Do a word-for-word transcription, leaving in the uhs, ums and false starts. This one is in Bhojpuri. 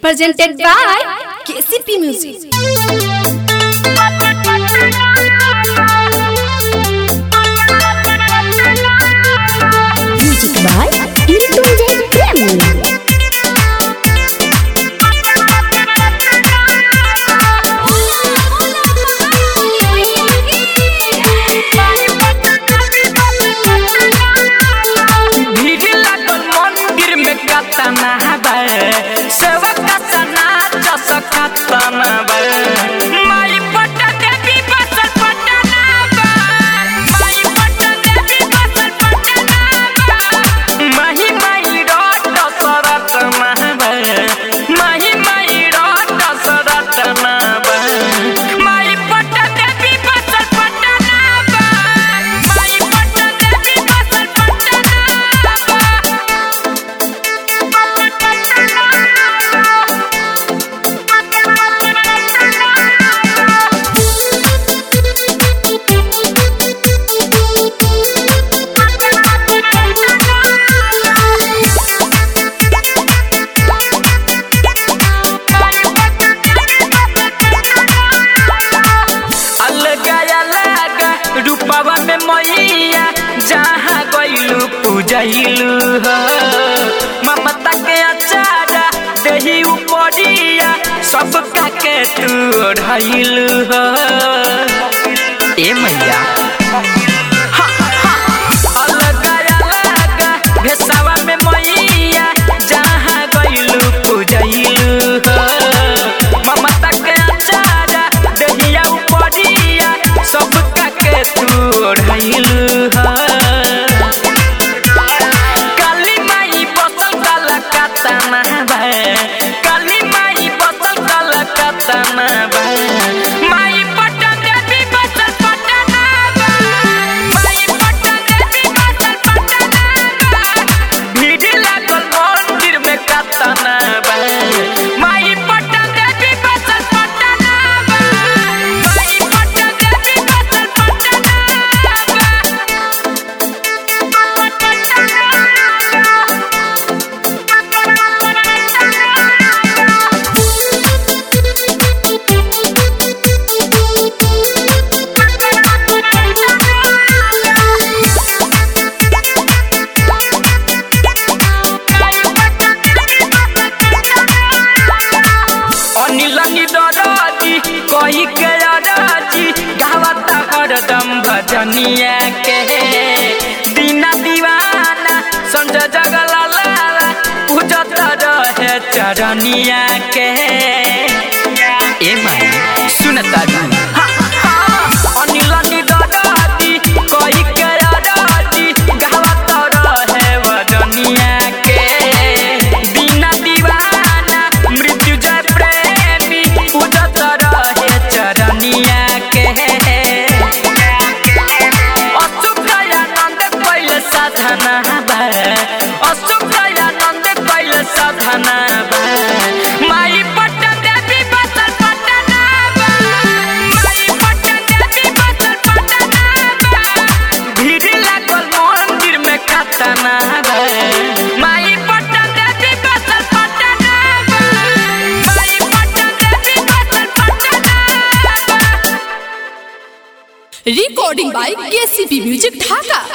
Presented by K C P Music. Music by Mrityunjay Premi. पूजलू हो ममता के अचारा दही उपरिया सब के तू ओढ़लू हो ए मैया अलग अलग भेसावा में मैया जहाँ गइलू पूजलू हो ममता के अचारा दहिया उपरिया सब के तू ओढ़लू हो कोई के राजी गावता हरदम भजनिया के दीना दीवाना संजय जगलाला पूजत रहे चरनिया के ए माई सुनता अनिल निदराती कोई के राजी गावता रहे भजनिया के दीना दीवाना मृत्युंजय प्रेमी पूजत चरनिया के अशोकानंद कैल साधना अशोकानंद कैल साधना माई पट्टन देवी बसल पटना माई पट्टन देवी बसल पटना भीड़ लागल मंदिर में खतना माई पट्टन देवी बसल पटना माई पट्टन देवी बसल Patna. Recording by K C P Music Dhaka.